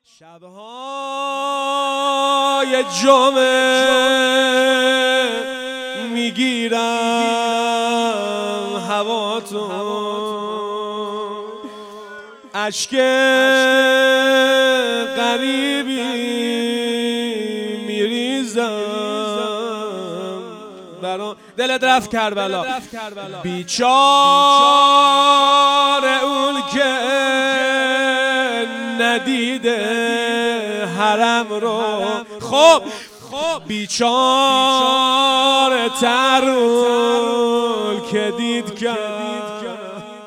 شبهای جمعه میگیرم هواتو، اشک غریبی میریزم برا دلت رفت کربلا. بیچاره اون که ندیده حرم رو، خب بیچاره ترول که دید کرد.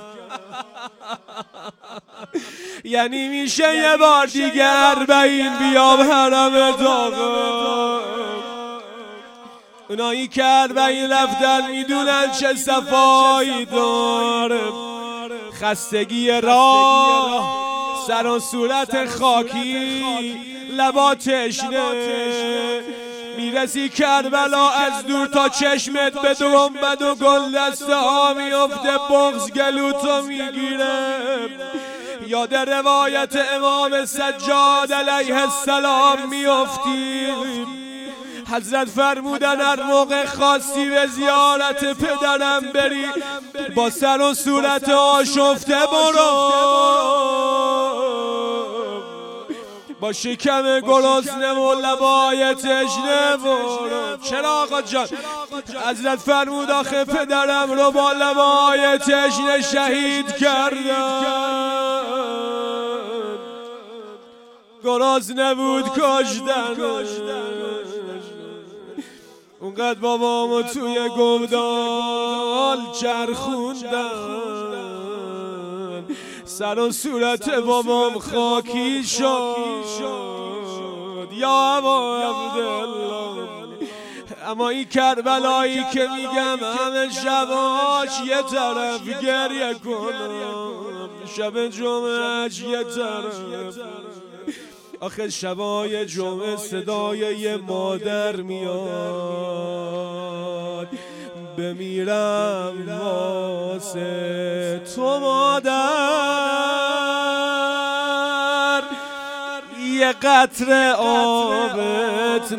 یعنی میشه یه بار دیگر به این بیام حرم داغم. اونایی که به این رفتن میدونن چه صفایی داره. خستگی راه، سر و صورت خاکی، لبا تشنه، میرسی کربلا از دور تا چشمت به گنبد و گل دسته ها میفته، بغض گلوتو میگیره. یاد روایت امام سجاد علیه السلام میفتی. حضرت فرمودن هر موقع خواستی به زیارت پدرم بری، با سر و صورت آشفته برو، با شکم گرسنه و لبای تشنه برو. چرا آقا جان؟ حضرت فرمود آخه پدرم رو با لبای تشنه شهید کردن، گرسنه بود کشتن. اونقدر بابامو توی گودال چرخوندن، سر و صورت بابام خاکی شد. یا ابا عبدالله، اما این کربلایی که میگم همه شباش یه طرف گریه کنم، شب جمعهش یه طرف. آخه شبای جمعه صدای یه مادر میاد، بمیرم واسه تو مادر، یه قطره آبت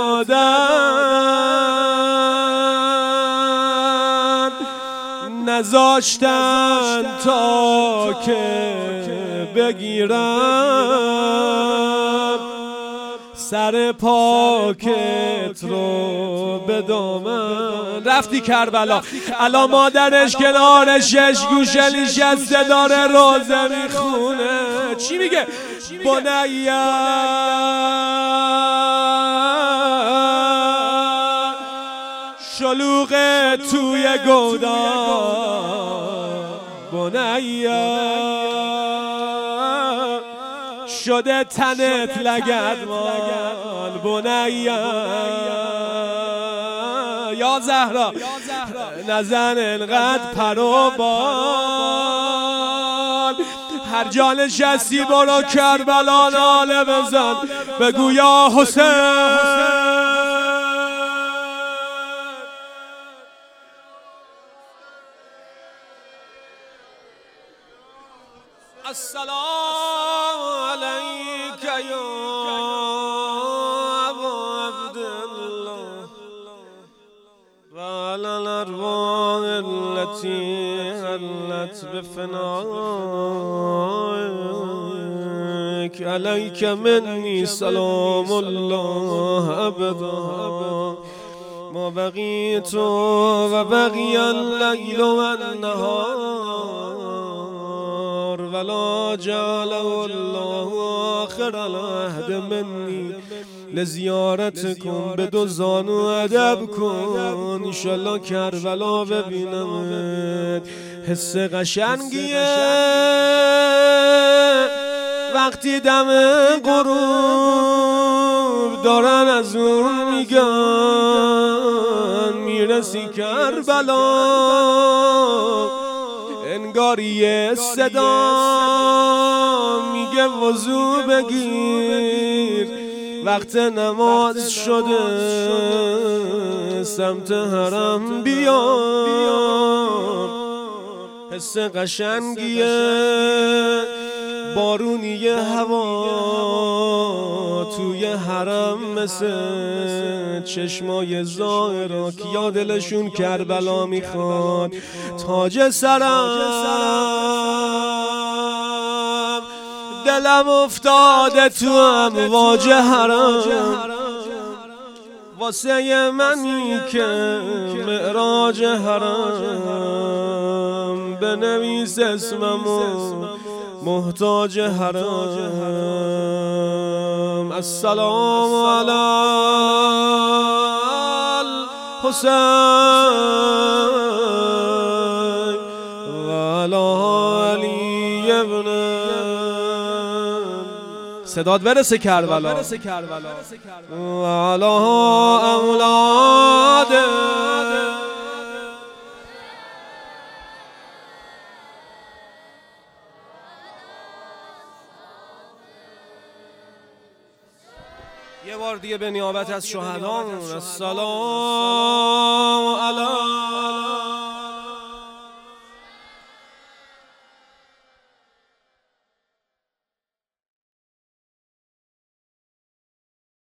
ندادن، نذاشتن تا که بگیرم سر پاکت رو به دامن. رفتی کربلا، الان مادرش کنار شش گوشه نشسته داره روزه میخونه. چی میگه؟ بنیه شلوغ توی گودال، بنیه شده تنت لگدمال، بنیه یا زهرا نزن انقدر پر و بال. هر جا نشستی برو کربلا ناله بزن، بگو یا حسین. السلام علیک یا ابا عبدالله و علی الارواح التي حلت بفنائک، علیک منی سلام الله ابدا ما بقیت و بقی اللیل و النهار، ولا جعله الله آخر العهد منی لزیارتکم. به دو زانو ادب کن، انشالله کربلا ببینمت. حس قشنگیه وقتی دم غروب دارن از اون میگن میرسی کربلا، انگار یه صدا میگه وضو بگیر، وقت نماز شده سمت حرم بیام. حس قشنگیه بارونی هوا توی حرم مثل چشمای زائرا کیا دلشون کربلا میخواد. تاج سرم دلم افتاده تو امواج حرم، واسه منی که معراج حرم، بنویس اسممو محتاج حرم. السلام علی الحسین و علی علی ابن، صداد برسه کربلا، و علی اولاد. یه بار دیگه به نیابت از شهدان السلام